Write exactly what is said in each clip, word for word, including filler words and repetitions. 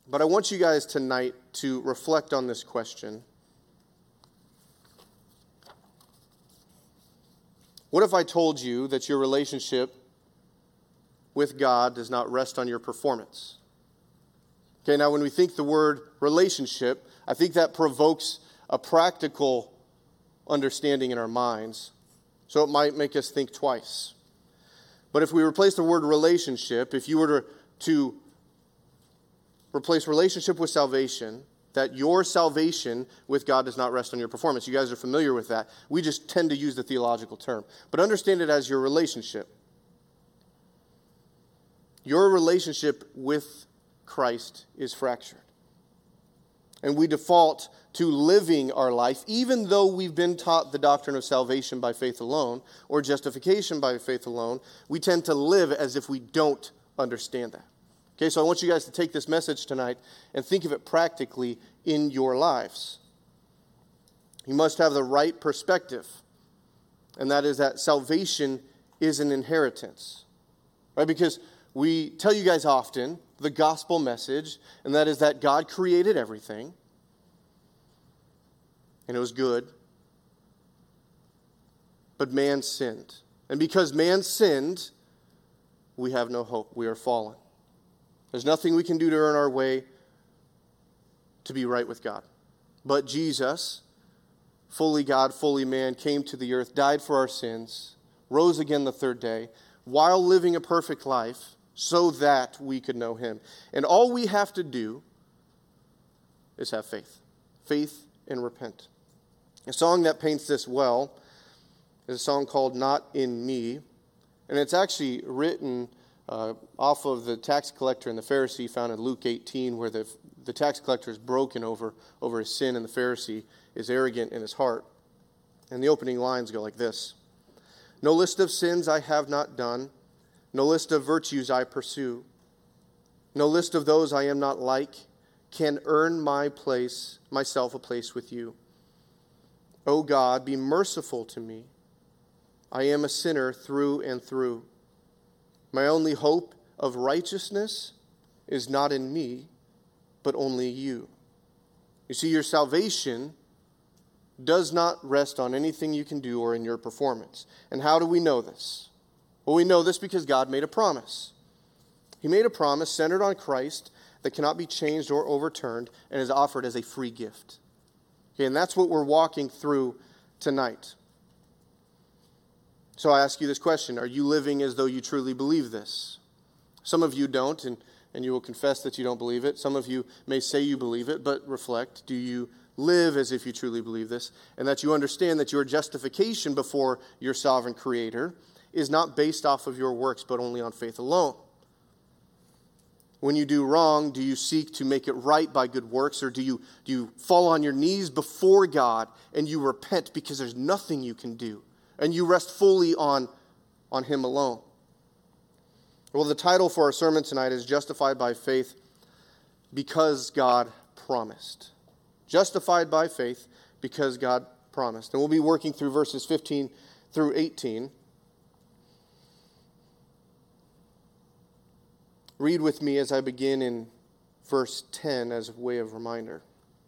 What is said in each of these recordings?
But I want you guys tonight to reflect on this question. What if I told you that your relationship with God does not rest on your performance? Okay, now when we think the word relationship, I think that provokes a practical understanding in our minds. So it might make us think twice. But if we replace the word relationship, if you were to, to replace relationship with salvation, that your salvation with God does not rest on your performance. You guys are familiar with that. We just tend to use the theological term. But understand it as your relationship. Your relationship with Christ is fractured. And we default to living our life, even though we've been taught the doctrine of salvation by faith alone, or justification by faith alone, we tend to live as if we don't understand that. Okay, so I want you guys to take this message tonight and think of it practically in your lives. You must have the right perspective, and that is that salvation is an inheritance. Right? Because we tell you guys often the gospel message, and that is that God created everything, and it was good, but man sinned. And because man sinned, we have no hope. We are fallen. There's nothing we can do to earn our way to be right with God. But Jesus, fully God, fully man, came to the earth, died for our sins, rose again the third day, while living a perfect life, so that we could know him. And all we have to do is have faith. Faith and repent. A song that paints this well is a song called Not in Me. And it's actually written uh, off of the tax collector and the Pharisee found in Luke eighteen, where the, the tax collector is broken over, over his sin and the Pharisee is arrogant in his heart. And the opening lines go like this. No list of sins I have not done. No list of virtues I pursue. No list of those I am not like can earn my place, myself a place with you. O God, be merciful to me. I am a sinner through and through. My only hope of righteousness is not in me, but only you. You see, your salvation does not rest on anything you can do or in your performance. And how do we know this? Well, we know this because God made a promise. He made a promise centered on Christ that cannot be changed or overturned and is offered as a free gift. Okay, and that's what we're walking through tonight. So I ask you this question. Are you living as though you truly believe this? Some of you don't, and, and you will confess that you don't believe it. Some of you may say you believe it, but reflect. Do you live as if you truly believe this? And that you understand that your justification before your sovereign Creator is not based off of your works, but only on faith alone. When you do wrong, do you seek to make it right by good works, or do you, do you fall on your knees before God and you repent because there's nothing you can do, and you rest fully on, on Him alone? Well, the title for our sermon tonight is Justified by Faith because God promised. Justified by faith because God promised. And we'll be working through verses fifteen through eighteen. Read with me as I begin in verse ten as a way of reminder.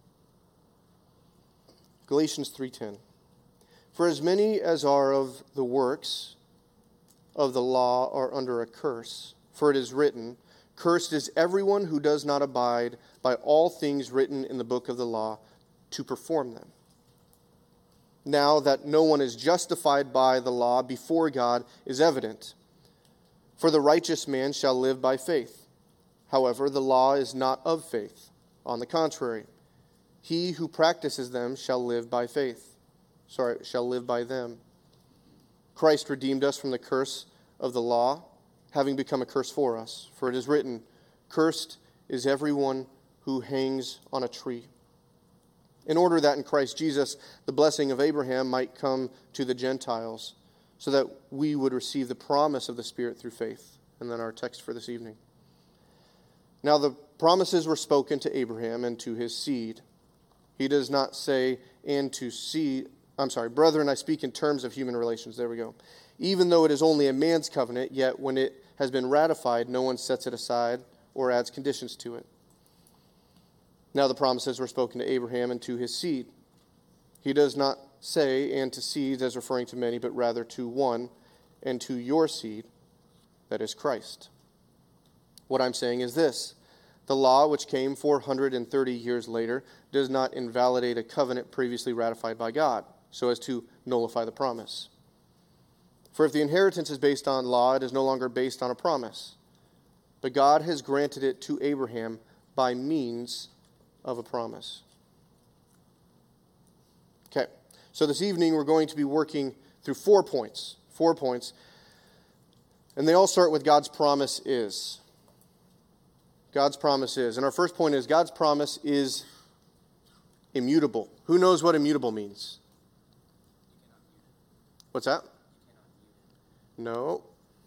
Galatians three ten. For as many as are of the works of the law are under a curse, for it is written, cursed is everyone who does not abide by all things written in the book of the law to perform them. Now that no one is justified by the law before God is evident. For the righteous man shall live by faith. However, the law is not of faith. On the contrary, he who practices them shall live by faith. Sorry, shall live by them. Christ redeemed us from the curse of the law, having become a curse for us. For it is written, cursed is everyone who hangs on a tree. In order that in Christ Jesus the blessing of Abraham might come to the Gentiles, so that we would receive the promise of the Spirit through faith. And then our text for this evening. Now the promises were spoken to Abraham and to his seed. He does not say, and to seed, I'm sorry, brethren, I speak in terms of human relations. There we go. Even though it is only a man's covenant, yet when it has been ratified, no one sets it aside or adds conditions to it. Now the promises were spoken to Abraham and to his seed. He does not say, and to seeds, as referring to many, but rather to one, and to your seed, that is Christ. What I'm saying is this: the law, which came four hundred thirty years later, does not invalidate a covenant previously ratified by God, so as to nullify the promise. For if the inheritance is based on law, it is no longer based on a promise. But God has granted it to Abraham by means of a promise. Okay, so this evening we're going to be working through four points. Four points. And they all start with God's promise is. God's promise is. And our first point is God's promise is immutable. Who knows what immutable means? What's that? No.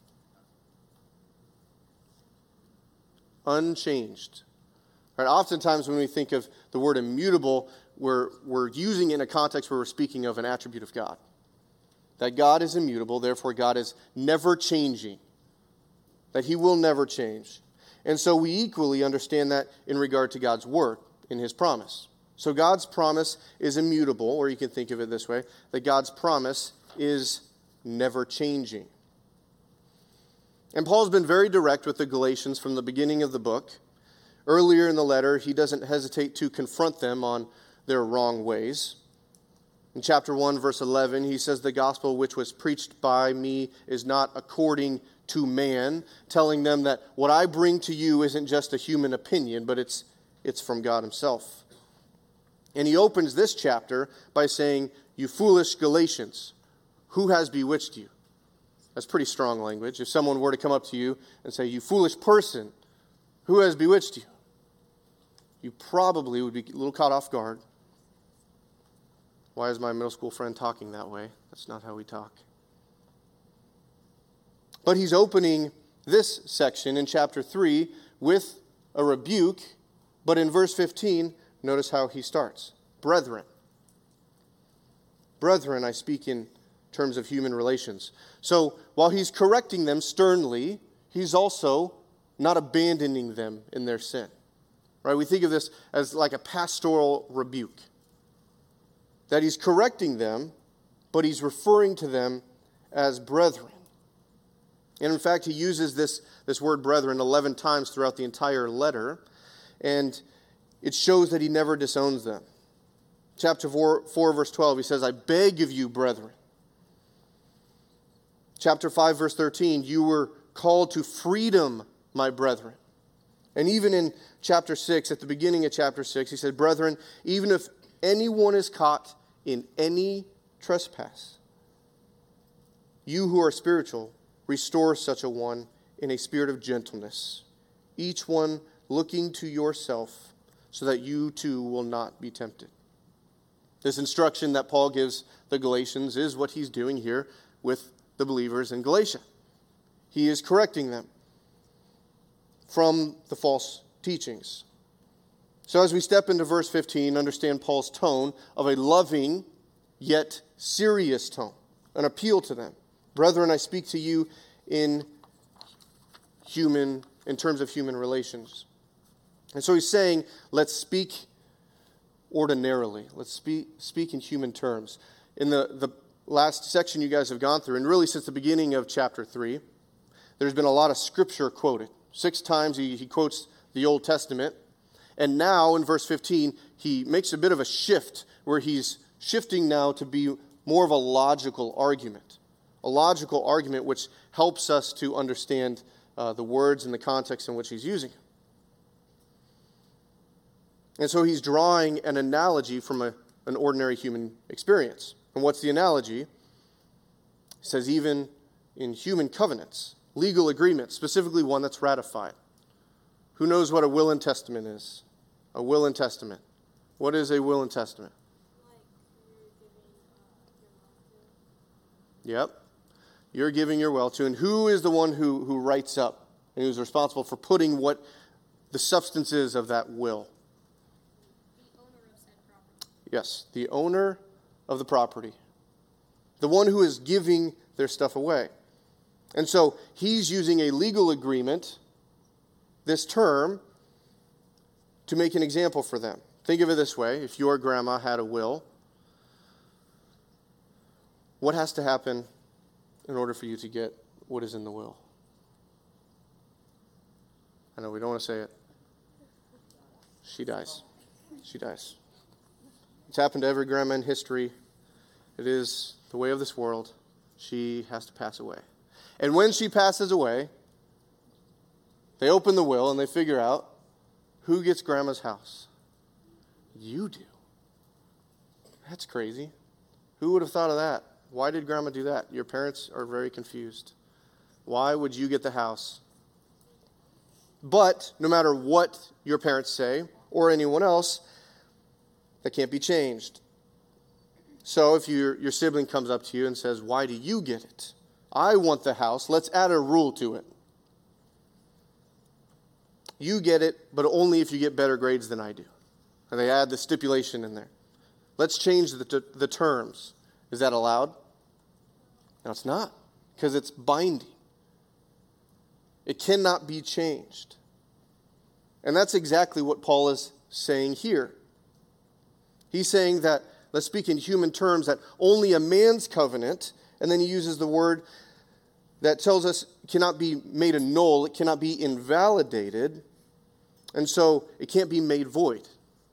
Unchanged. Right, oftentimes when we think of the word immutable, we're, we're using it in a context where we're speaking of an attribute of God. That God is immutable, therefore God is never changing. That he will never change. And so we equally understand that in regard to God's word, in his promise. So God's promise is immutable, or you can think of it this way, that God's promise is never changing. And Paul's been very direct with the Galatians from the beginning of the book. Earlier in the letter, he doesn't hesitate to confront them on their wrong ways. In chapter one, verse eleven, he says, the gospel which was preached by me is not according to man, telling them that what I bring to you isn't just a human opinion, but it's, it's from God himself. And he opens this chapter by saying, you foolish Galatians, who has bewitched you? That's pretty strong language. If someone were to come up to you and say, you foolish person, who has bewitched you? You probably would be a little caught off guard. Why is my middle school friend talking that way? That's not how we talk. But he's opening this section in chapter three with a rebuke, but in verse fifteen, notice how he starts. Brethren. Brethren, I speak in terms of human relations. So while he's correcting them sternly, he's also not abandoning them in their sin. Right? We think of this as like a pastoral rebuke. That he's correcting them, but he's referring to them as brethren. And in fact, he uses this, this word brethren eleven times throughout the entire letter, and it shows that he never disowns them. Chapter four, four verse twelve, he says, I beg of you, brethren. Chapter five, verse thirteen, you were called to freedom, my brethren. And even in chapter six, at the beginning of chapter six, he said, brethren, even if anyone is caught in any trespass, you who are spiritual, restore such a one in a spirit of gentleness, each one looking to yourself, so that you too will not be tempted. This instruction that Paul gives the Galatians is what he's doing here with the believers in Galatia. He is correcting them from the false teachings. So as we step into verse fifteen, understand Paul's tone of a loving yet serious tone, an appeal to them. Brethren, I speak to you in human, in terms of human relations. And so he's saying, let's speak ordinarily. Let's speak, speak in human terms. In the, the last section you guys have gone through, and really since the beginning of chapter three, there's been a lot of scripture quoted. Six times he, he quotes the Old Testament. And now in verse fifteen, he makes a bit of a shift where he's shifting now to be more of a logical argument. A logical argument which helps us to understand uh, the words and the context in which he's using them. And so he's drawing an analogy from a, an ordinary human experience. And what's the analogy? He says even in human covenants, legal agreements, specifically one that's ratified. Who knows what a will and testament is? A will and testament. What is a will and testament? Yep. You're giving your will to. And who is the one who, who writes up and who's responsible for putting what the substance is of that will? The owner of said property. Yes, the owner of the property. The one who is giving their stuff away. And so he's using a legal agreement, this term, to make an example for them. Think of it this way. If your grandma had a will, what has to happen in order for you to get what is in the will? I know we don't want to say it. She dies. She dies. It's happened to every grandma in history. It is the way of this world. She has to pass away. And when she passes away, they open the will and they figure out who gets grandma's house. You do. That's crazy. Who would have thought of that? Why did grandma do that? Your parents are very confused. Why would you get the house? But no matter what your parents say or anyone else, that can't be changed. So if your, your sibling comes up to you and says, why do you get it? I want the house. Let's add a rule to it. You get it, but only if you get better grades than I do. And they add the stipulation in there. Let's change the, the terms. Is that allowed? No, it's not, because it's binding. It cannot be changed. And that's exactly what Paul is saying here. He's saying that, let's speak in human terms, that only a man's covenant, and then he uses the word that tells us it cannot be made a null, it cannot be invalidated, and so it can't be made void.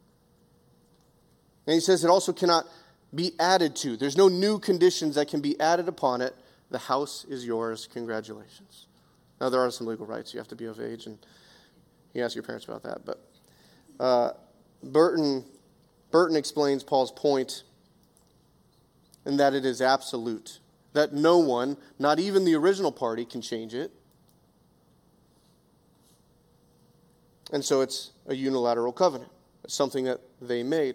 And he says it also cannot be added to. There's no new conditions that can be added upon it. The house is yours. Congratulations. Now, there are some legal rights. You have to be of age, and you ask your parents about that. But uh, Burton, Burton explains Paul's point in that it is absolute, that no one, not even the original party, can change it. And so it's a unilateral covenant. It's something that they made.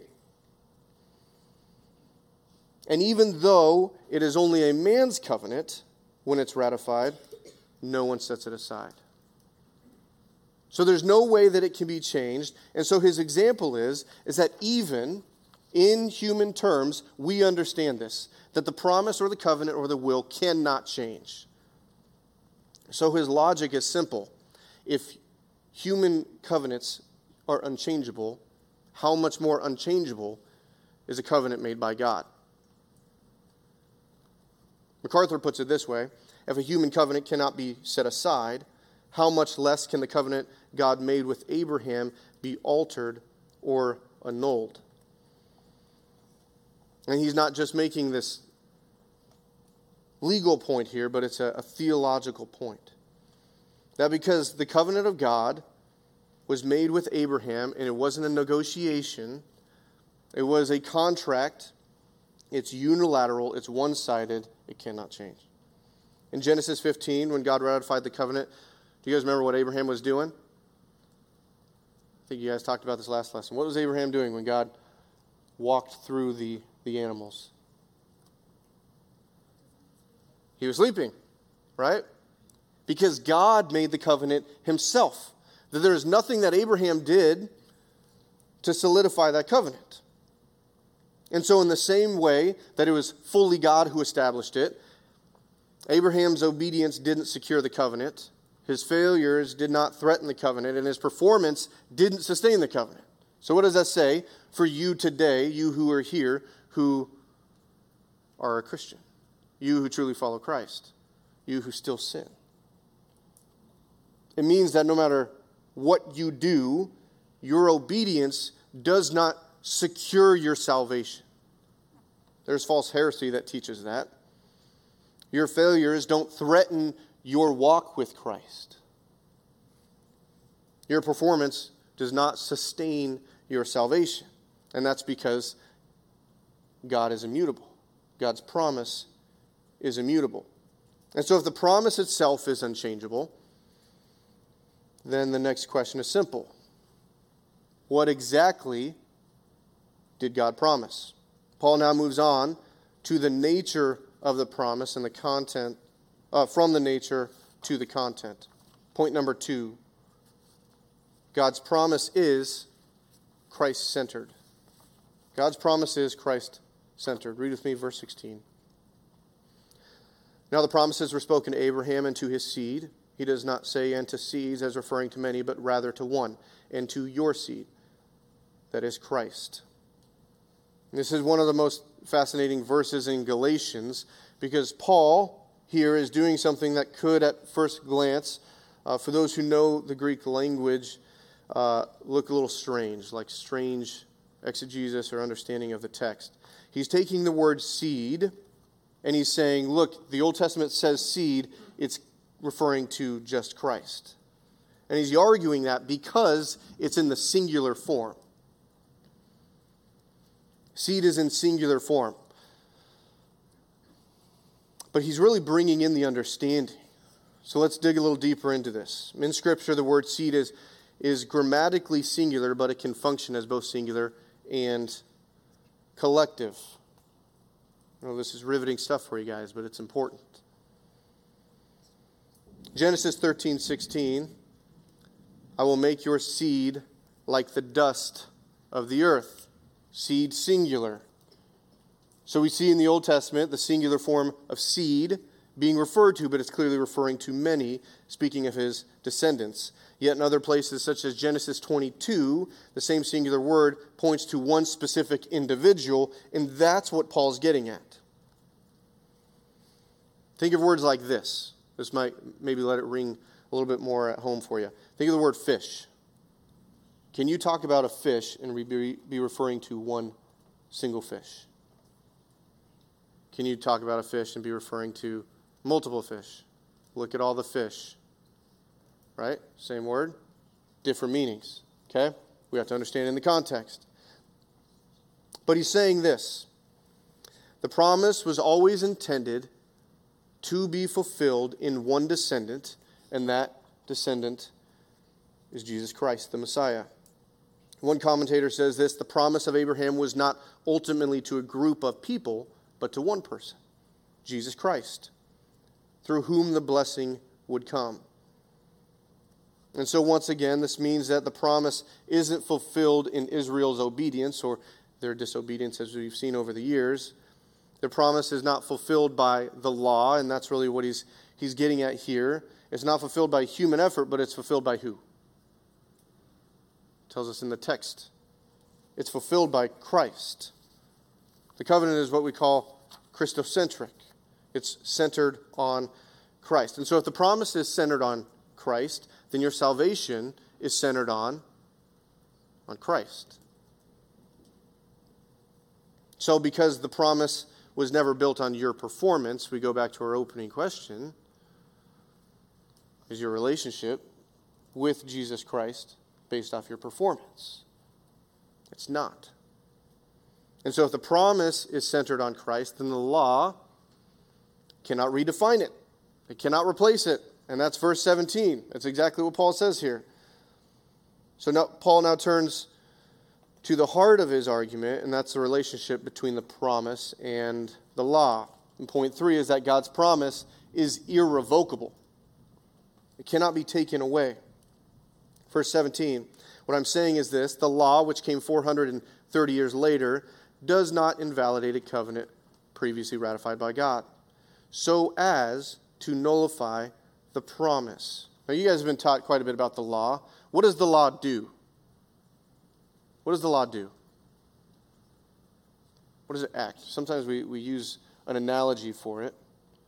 And even though it is only a man's covenant, when it's ratified, no one sets it aside. So there's no way that it can be changed. And so his example is, is that even in human terms, we understand this, that the promise or the covenant or the will cannot change. So his logic is simple. If human covenants are unchangeable, how much more unchangeable is a covenant made by God? MacArthur puts it this way: if a human covenant cannot be set aside, how much less can the covenant God made with Abraham be altered or annulled? And he's not just making this legal point here, but it's a, a theological point. That because the covenant of God was made with Abraham, and it wasn't a negotiation, it was a contract, it's unilateral, it's one-sided, it cannot change. In Genesis fifteen, when God ratified the covenant, do you guys remember what Abraham was doing? I think you guys talked about this last lesson. What was Abraham doing when God walked through the, the animals? He was sleeping, right? Because God made the covenant himself. That there is nothing that Abraham did to solidify that covenant. And so in the same way that it was fully God who established it, Abraham's obedience didn't secure the covenant. His failures did not threaten the covenant, and his performance didn't sustain the covenant. So what does that say for you today, you who are here, who are a Christian? You who truly follow Christ? You who still sin? It means that no matter what you do, your obedience does not secure your salvation. There's false heresy that teaches that. Your failures don't threaten your walk with Christ. Your performance does not sustain your salvation. And that's because God is immutable. God's promise is immutable. And so if the promise itself is unchangeable, then the next question is simple. What exactly did God promise? Paul now moves on to the nature of the promise and the content, uh, from the nature to the content. Point number two. God's promise is Christ-centered. God's promise is Christ-centered. Read with me verse sixteen. Now the promises were spoken to Abraham and to his seed. He does not say and to seeds as referring to many, but rather to one, and to your seed. that is Christ. This is one of the most fascinating verses in Galatians, because Paul here is doing something that could at first glance, uh, for those who know the Greek language, uh, look a little strange, like strange exegesis or understanding of the text. He's taking the word seed and he's saying, look, the Old Testament says seed, it's referring to just Christ. And he's arguing that because it's in the singular form. Seed is in singular form. But he's really bringing in the understanding. So let's dig a little deeper into this. In Scripture, the word seed is, is grammatically singular, but it can function as both singular and collective. I know this is riveting stuff for you guys, but it's important. Genesis thirteen sixteen, I will make your seed like the dust of the earth. Seed singular. So we see in the Old Testament the singular form of seed being referred to, but it's clearly referring to many, speaking of his descendants. Yet in other places, such as Genesis twenty-two, the same singular word points to one specific individual, and that's what Paul's getting at. Think of words like this. This might maybe let it ring a little bit more at home for you. Think of the word fish. Can you talk about a fish and be, be referring to one single fish? Can you talk about a fish and be referring to multiple fish? Look at all the fish. Right? Same word, different meanings. Okay? We have to understand in the context. But he's saying this. The promise was always intended to be fulfilled in one descendant, and that descendant is Jesus Christ, the Messiah. One commentator says this: the promise of Abraham was not ultimately to a group of people, but to one person, Jesus Christ, through whom the blessing would come. And so once again, this means that the promise isn't fulfilled in Israel's obedience or their disobedience, as we've seen over the years. The promise is not fulfilled by the law, and that's really what he's he's getting at here. It's not fulfilled by human effort, but it's fulfilled by who? It tells us in the text. It's fulfilled by Christ. The covenant is what we call Christocentric. It's centered on Christ. And so if the promise is centered on Christ, then your salvation is centered on, on Christ. So because the promise was never built on your performance, we go back to our opening question: is your relationship with Jesus Christ based off your performance? It's not. And so if the promise is centered on Christ, then the law cannot redefine it. It cannot replace it. And that's verse seventeen. That's exactly what Paul says here. So now Paul now turns to the heart of his argument, and that's the relationship between the promise and the law. And point three is that God's promise is irrevocable. It cannot be taken away. Verse seventeen, what I'm saying is this: the law, which came four hundred thirty years later, does not invalidate a covenant previously ratified by God, so as to nullify the promise. Now, you guys have been taught quite a bit about the law. What does the law do? What does the law do? What does it act? Sometimes we, we use an analogy for it.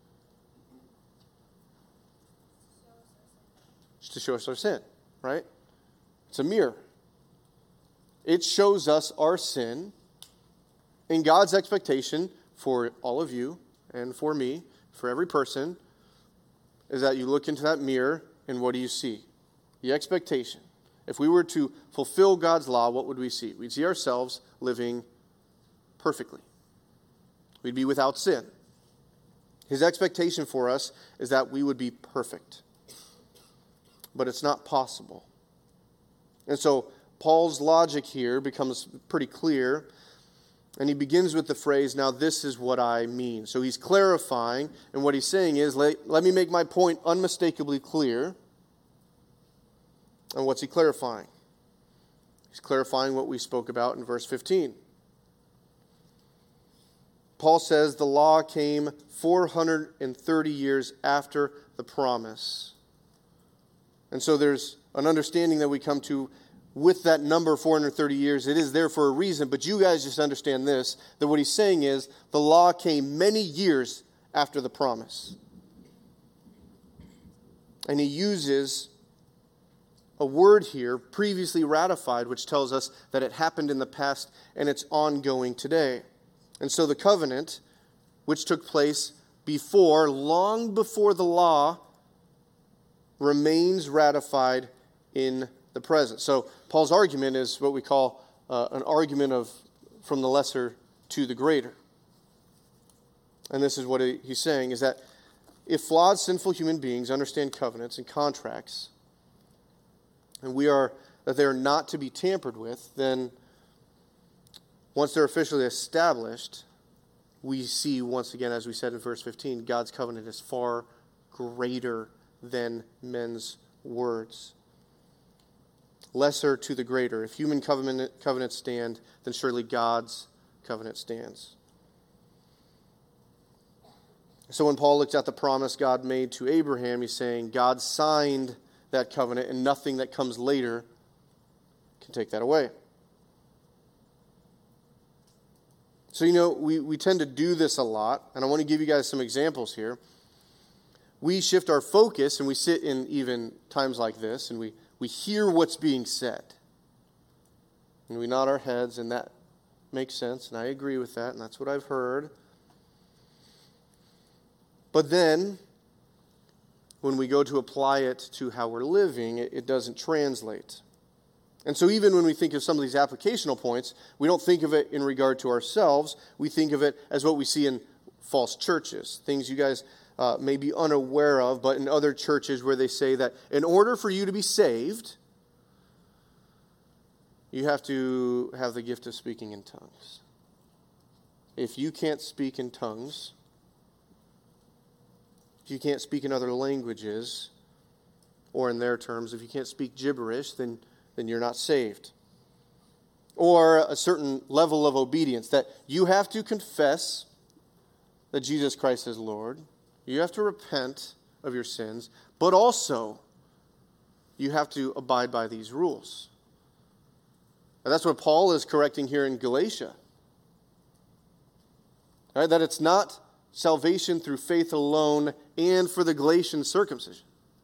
Just to show us our sin, right? It's a mirror. It shows us our sin, and God's expectation for all of you and for me, for every person, is that you look into that mirror and what do you see? The expectation. If we were to fulfill God's law, what would we see? We'd see ourselves living perfectly. We'd be without sin. His expectation for us is that we would be perfect. But it's not possible. And so Paul's logic here becomes pretty clear. And he begins with the phrase, now this is what I mean. So he's clarifying, and what he's saying is, let, let me make my point unmistakably clear. And what's he clarifying? He's clarifying what we spoke about in verse fifteen. Paul says the law came four hundred thirty years after the promise. And so there's an understanding that we come to with that number four hundred thirty years. It is there for a reason, but you guys just understand this, that what he's saying is the law came many years after the promise. And he uses a word here, previously ratified, which tells us that it happened in the past and it's ongoing today. And so the covenant, which took place before, long before the law, remains ratified in the present. So Paul's argument is what we call uh, an argument of from the lesser to the greater. And this is what he, he's saying, is that if flawed, sinful human beings understand covenants and contracts, and we are that they are not to be tampered with, then once they're officially established, we see once again, as we said in verse fifteen, God's covenant is far greater than men's words. Lesser to the greater. If human covenant, covenants stand, then surely God's covenant stands. So when Paul looks at the promise God made to Abraham, he's saying God signed that covenant, and nothing that comes later can take that away. So, you know, we, we tend to do this a lot, and I want to give you guys some examples here. We shift our focus, and we sit in even times like this, and we, we hear what's being said. And we nod our heads, and that makes sense, and I agree with that, and that's what I've heard. But then, when we go to apply it to how we're living, it, it doesn't translate. And so even when we think of some of these applicational points, we don't think of it in regard to ourselves. We think of it as what we see in false churches, things you guys uh, may be unaware of, but in other churches where they say that in order for you to be saved, you have to have the gift of speaking in tongues. If you can't speak in tongues, if you can't speak in other languages, or in their terms, if you can't speak gibberish, then, then you're not saved. Or a certain level of obedience, that you have to confess that Jesus Christ is Lord. You have to repent of your sins, but also you have to abide by these rules. And that's what Paul is correcting here in Galatia. All right, that it's not salvation through faith alone, and for the Galatian circumcision.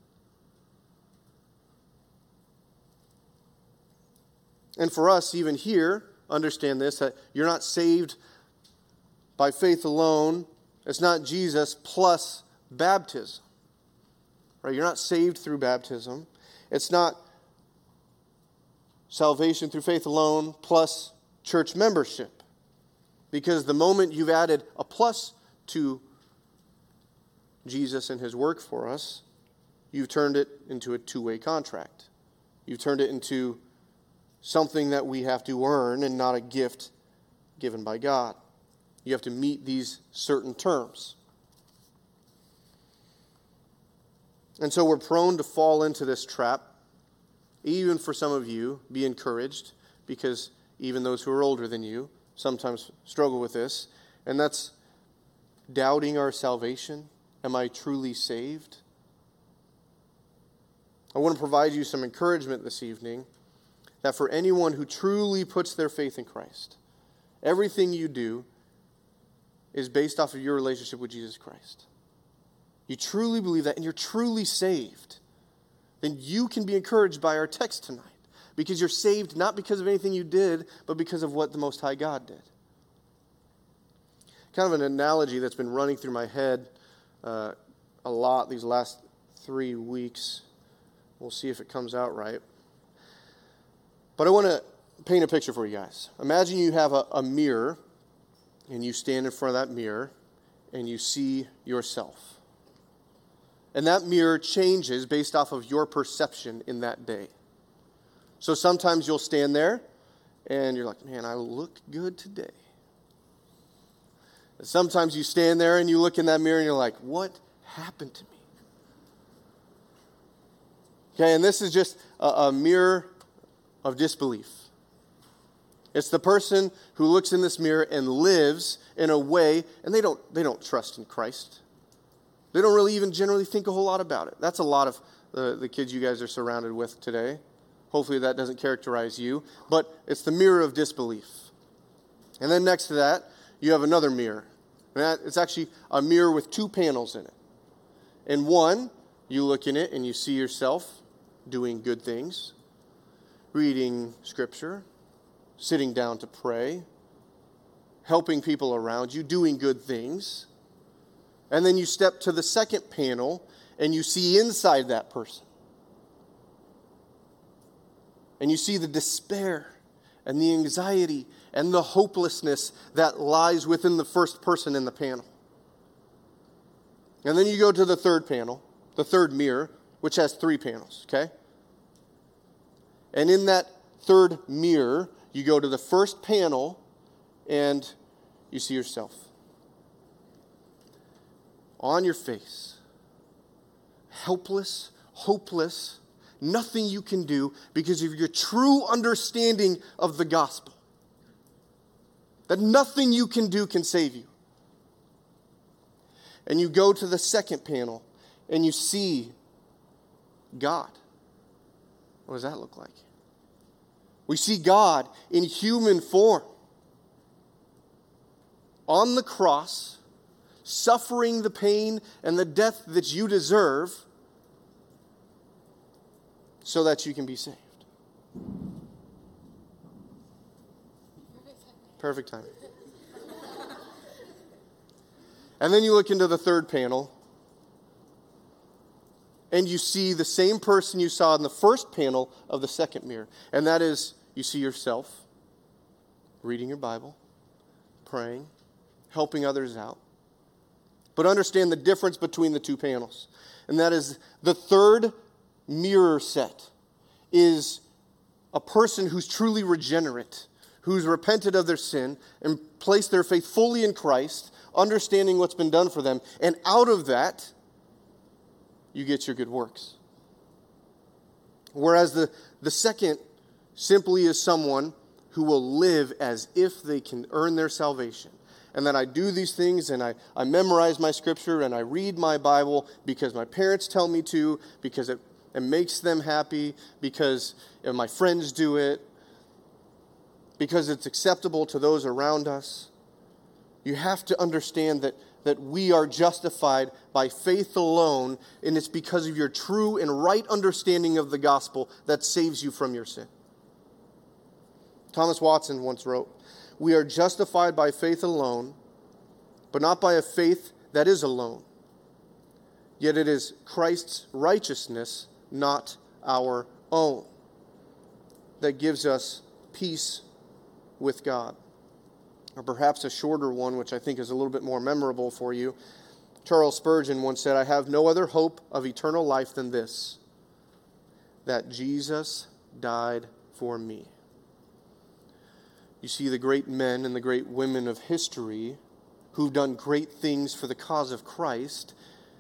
And for us, even here, understand this, that you're not saved by faith alone. It's not Jesus plus baptism. Right? You're not saved through baptism. It's not salvation through faith alone plus church membership. Because the moment you've added a plus to Jesus and his work for us, you've turned it into a two-way contract. You've turned it into something that we have to earn and not a gift given by God. You have to meet these certain terms. And so we're prone to fall into this trap. Even for some of you, be encouraged, because even those who are older than you sometimes struggle with this, and that's doubting our salvation. Am I truly saved? I want to provide you some encouragement this evening that for anyone who truly puts their faith in Christ, everything you do is based off of your relationship with Jesus Christ. You truly believe that and you're truly saved, then you can be encouraged by our text tonight, because you're saved not because of anything you did, but because of what the Most High God did. Kind of an analogy that's been running through my head uh, a lot these last three weeks. We'll see if it comes out right. But I want to paint a picture for you guys. Imagine you have a, a mirror, and you stand in front of that mirror, and you see yourself. And that mirror changes based off of your perception in that day. So sometimes you'll stand there, and you're like, man, I look good today. And sometimes you stand there, and you look in that mirror, and you're like, what happened to me? Okay, and this is just a, a mirror of disbelief. It's the person who looks in this mirror and lives in a way, and they don't they don't trust in Christ. They don't really even generally think a whole lot about it. That's a lot of the, the kids you guys are surrounded with today. Hopefully that doesn't characterize you. But it's the mirror of disbelief. And then next to that, you have another mirror. And that, it's actually a mirror with two panels in it. In one, you look in it and you see yourself doing good things, reading Scripture, sitting down to pray, helping people around you, doing good things. And then you step to the second panel and you see inside that person. And you see the despair and the anxiety and the hopelessness that lies within the first person in the panel. And then you go to the third panel, the third mirror, which has three panels, okay? And in that third mirror, you go to the first panel and you see yourself. On your face, helpless, hopeless, nothing you can do because of your true understanding of the gospel. That nothing you can do can save you. And you go to the second panel and you see God. What does that look like? We see God in human form on the cross, suffering the pain and the death that you deserve so that you can be saved. Perfect timing. And then you look into the third panel and you see the same person you saw in the first panel of the second mirror. And that is, you see yourself reading your Bible, praying, helping others out. But understand the difference between the two panels. And that is, the third mirror set is a person who's truly regenerate, who's repented of their sin and placed their faith fully in Christ, understanding what's been done for them. And out of that, you get your good works. Whereas the, the second simply is someone who will live as if they can earn their salvation. And that I do these things and I, I memorize my scripture and I read my Bible because my parents tell me to, because it, it makes them happy, because my friends do it, because it's acceptable to those around us. You have to understand that, that we are justified by faith alone, and it's because of your true and right understanding of the gospel that saves you from your sin. Thomas Watson once wrote, "We are justified by faith alone, but not by a faith that is alone. Yet it is Christ's righteousness, not our own, that gives us peace with God." Or perhaps a shorter one, which I think is a little bit more memorable for you. Charles Spurgeon once said, "I have no other hope of eternal life than this, that Jesus died for me." You see, the great men and the great women of history who've done great things for the cause of Christ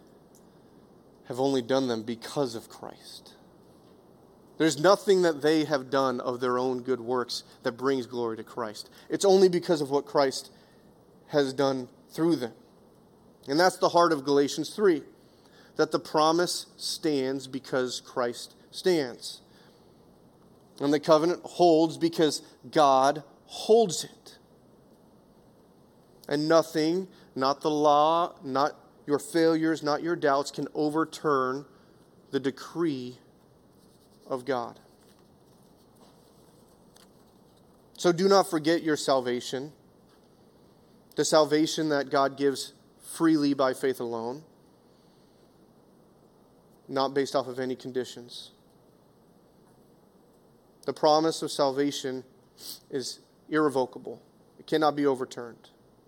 have only done them because of Christ. There's nothing that they have done of their own good works that brings glory to Christ. It's only because of what Christ has done through them. And that's the heart of Galatians three, that the promise stands because Christ stands. And the covenant holds because God holds it. And nothing, not the law, not your failures, not your doubts, can overturn the decree of God. So do not forget your salvation, the salvation that God gives freely by faith alone, not based off of any conditions. The promise of salvation is irrevocable. It cannot be overturned.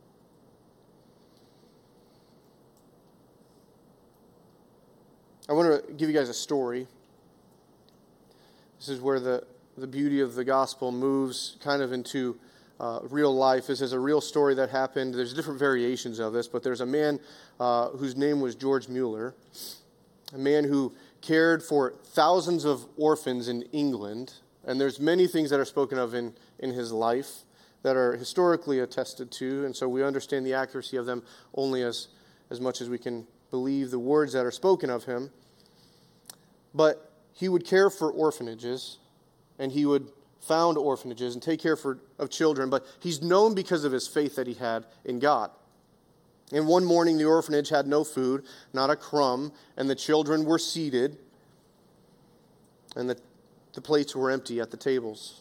I want to give you guys a story. This is where the, the beauty of the gospel moves kind of into uh, real life. This is a real story that happened. There's different variations of this, but there's a man uh, whose name was George Mueller, a man who cared for thousands of orphans in England. And there's many things that are spoken of in, in his life that are historically attested to, and so we understand the accuracy of them only as, as much as we can believe the words that are spoken of him. But he would care for orphanages and he would found orphanages and take care for, of children, but he's known because of his faith that he had in God. And one morning, the orphanage had no food, not a crumb, and the children were seated, and the, the plates were empty at the tables.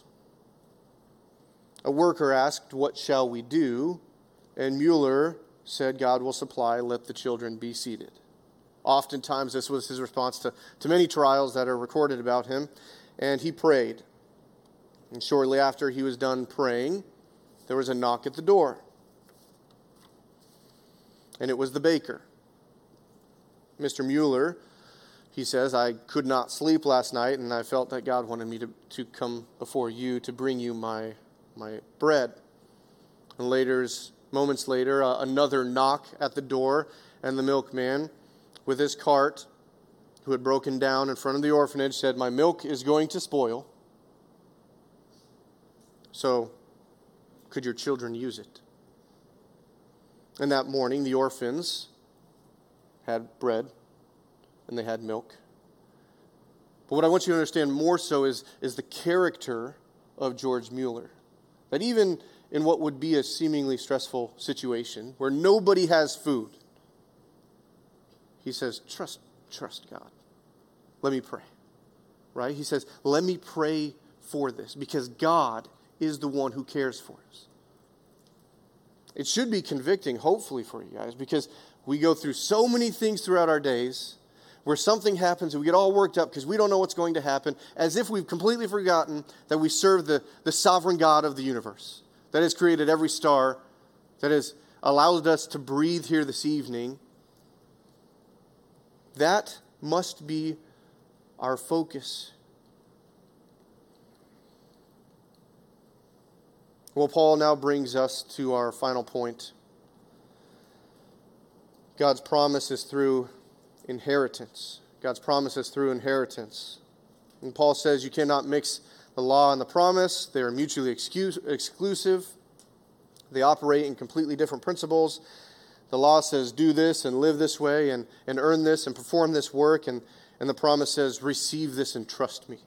A worker asked, "What shall we do?" And Mueller said, "God will supply, let the children be seated." Oftentimes, this was his response to, to many trials that are recorded about him, and he prayed. And shortly after he was done praying, there was a knock at the door. And it was the baker. Mister Mueller, he says, "I could not sleep last night, and I felt that God wanted me to, to come before you to bring you my, my bread." And later, moments later, uh, another knock at the door, and the milkman, with his cart, who had broken down in front of the orphanage, said, "My milk is going to spoil. So, could your children use it?" And that morning, the orphans had bread and they had milk. But what I want you to understand more so is, is the character of George Mueller. That even in what would be a seemingly stressful situation, where nobody has food, he says, trust, trust God. Let me pray. Right? He says, let me pray for this, because God is the one who cares for us. It should be convicting, hopefully, for you guys, because we go through so many things throughout our days where something happens and we get all worked up because we don't know what's going to happen, as if we've completely forgotten that we serve the, the sovereign God of the universe that has created every star, that has allowed us to breathe here this evening. That must be our focus. Well, Paul now brings us to our final point. God's promise is through inheritance. God's promise is through inheritance. And Paul says you cannot mix the law and the promise. They are mutually excuse, exclusive. They operate in completely different principles. The law says do this and live this way and, and earn this and perform this work. And, and the promise says receive this and trust me.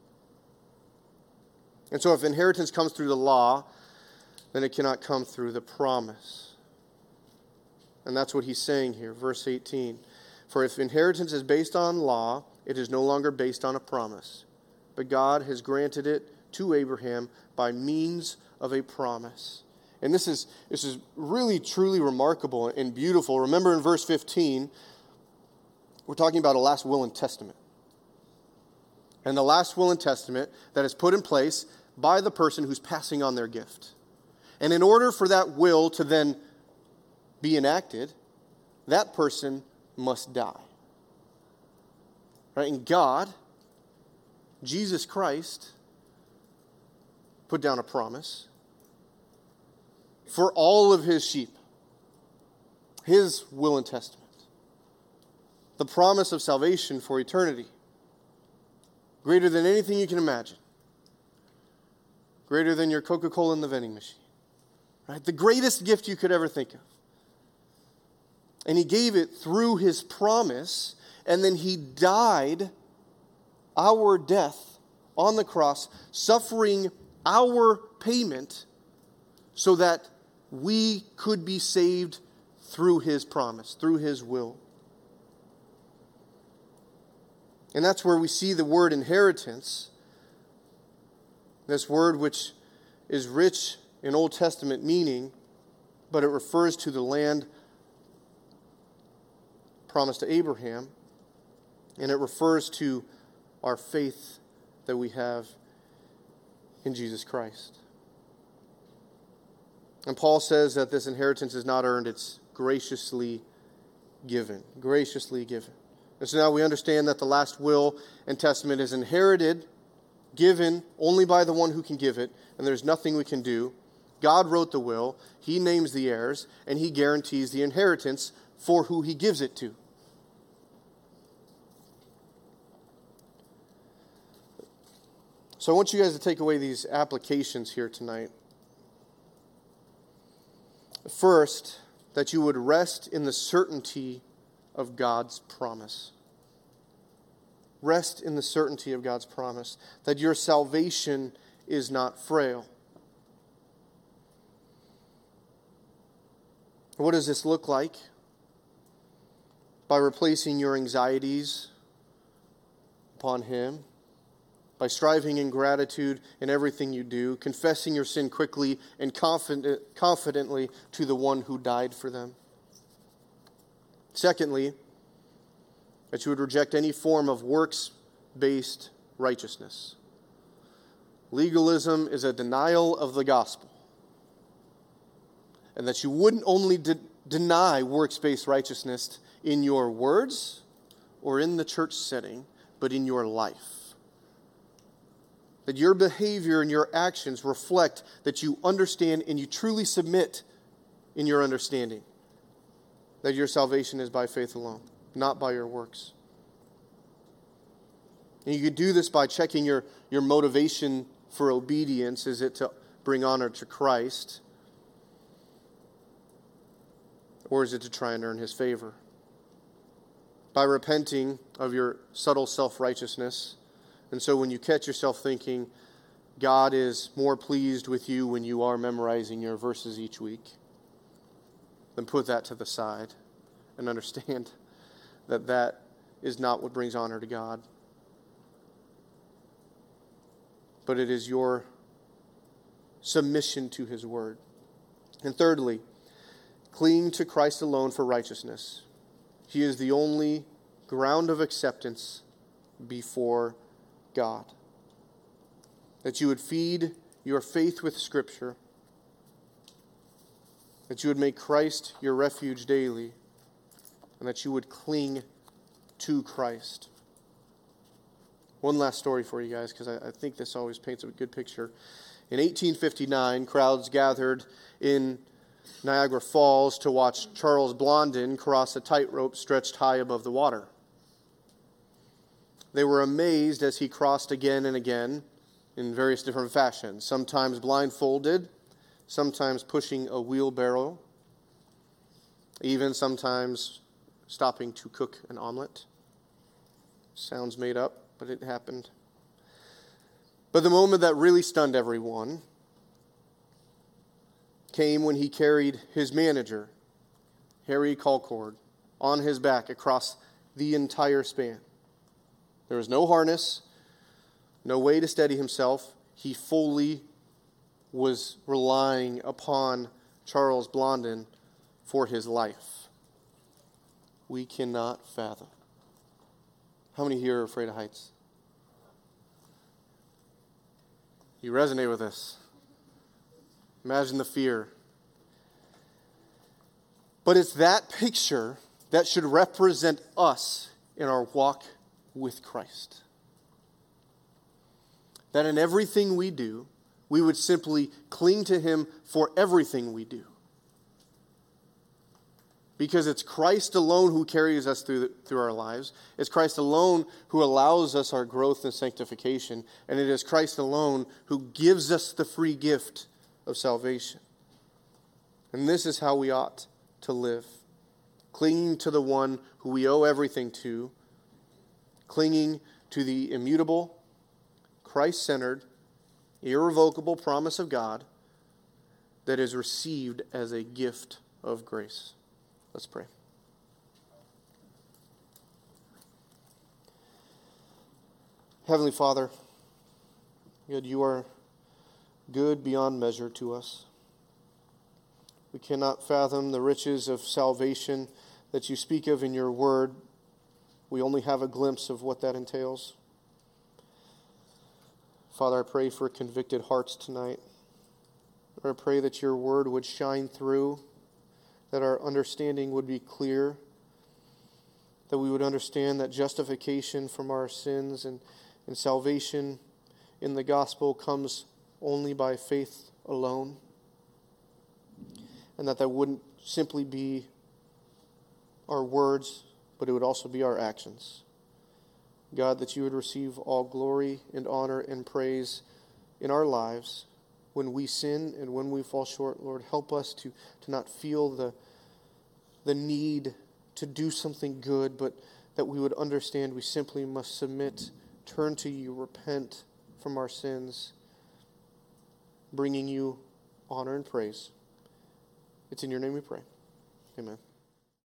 And so if inheritance comes through the law, then it cannot come through the promise. And that's what he's saying here, verse eighteen. For if inheritance is based on law, it is no longer based on a promise. But God has granted it to Abraham by means of a promise. And this is, this is really, truly remarkable and beautiful. Remember in verse fifteen, we're talking about a last will and testament. And the last will and testament that is put in place by the person who's passing on their gift. And in order for that will to then be enacted, that person must die. Right? And God, Jesus Christ, put down a promise for all of his sheep. His will and testament. The promise of salvation for eternity. Greater than anything you can imagine. Greater than your Coca-Cola in the vending machine. Right? The greatest gift you could ever think of. And he gave it through his promise, and then he died our death on the cross, suffering our payment so that we could be saved through his promise, through his will. And that's where we see the word inheritance, this word which is rich in Old Testament meaning, but it refers to the land promised to Abraham, and it refers to our faith that we have in Jesus Christ. And Paul says that this inheritance is not earned, it's graciously given. Graciously given. And so now we understand that the last will and testament is inherited, given only by the one who can give it, and there's nothing we can do. God wrote the will, he names the heirs, and he guarantees the inheritance for who he gives it to. So I want you guys to take away these applications here tonight. First, that you would rest in the certainty of God's promise. Rest in the certainty of God's promise, that your salvation is not frail. What does this look like? By replacing your anxieties upon Him, by striving in gratitude in everything you do, confessing your sin quickly and confident, confidently to the one who died for them. Secondly, that you would reject any form of works-based righteousness. Legalism is a denial of the gospel. And that you wouldn't only de- deny works-based righteousness in your words or in the church setting, but in your life. That your behavior and your actions reflect that you understand and you truly submit in your understanding that your salvation is by faith alone, not by your works. And you could do this by checking your, your motivation for obedience. Is it to bring honor to Christ? Or is it to try and earn His favor? By repenting of your subtle self-righteousness. And so when you catch yourself thinking, God is more pleased with you when you are memorizing your verses each week, then put that to the side and understand that that is not what brings honor to God. But it is your submission to His word. And thirdly, cling to Christ alone for righteousness. He is the only ground of acceptance before God. That you would feed your faith with Scripture. That you would make Christ your refuge daily. And that you would cling to Christ. One last story for you guys, because I, I think this always paints a good picture. In eighteen fifty-nine, crowds gathered in Niagara Falls to watch Charles Blondin cross a tightrope stretched high above the water. They were amazed as he crossed again and again in various different fashions, sometimes blindfolded, sometimes pushing a wheelbarrow, even sometimes stopping to cook an omelet. Sounds made up, but it happened. But the moment that really stunned everyone came when he carried his manager, Harry Colcord, on his back across the entire span. There was no harness, no way to steady himself. He fully was relying upon Charles Blondin for his life. We cannot fathom. How many here are afraid of heights? You resonate with this. Imagine the fear. But it's that picture that should represent us in our walk with Christ. That in everything we do, we would simply cling to Him for everything we do. Because it's Christ alone who carries us through, the, through our lives. It's Christ alone who allows us our growth and sanctification. And it is Christ alone who gives us the free gift of salvation. And this is how we ought to live. Clinging to the one who we owe everything to. Clinging to the immutable, Christ-centered, irrevocable promise of God that is received as a gift of grace. Let's pray. Heavenly Father, God, you are good beyond measure to us. We cannot fathom the riches of salvation that you speak of in your word. We only have a glimpse of what that entails. Father, I pray for convicted hearts tonight. I pray that your word would shine through, that our understanding would be clear, that we would understand that justification from our sins and, and salvation in the gospel comes only by faith alone, and that that wouldn't simply be our words, but it would also be our actions. God, that you would receive all glory and honor and praise in our lives when we sin and when we fall short. Lord, help us to, to not feel the, the need to do something good, but that we would understand we simply must submit, turn to you, repent from our sins, bringing you honor and praise. It's in your name we pray. Amen.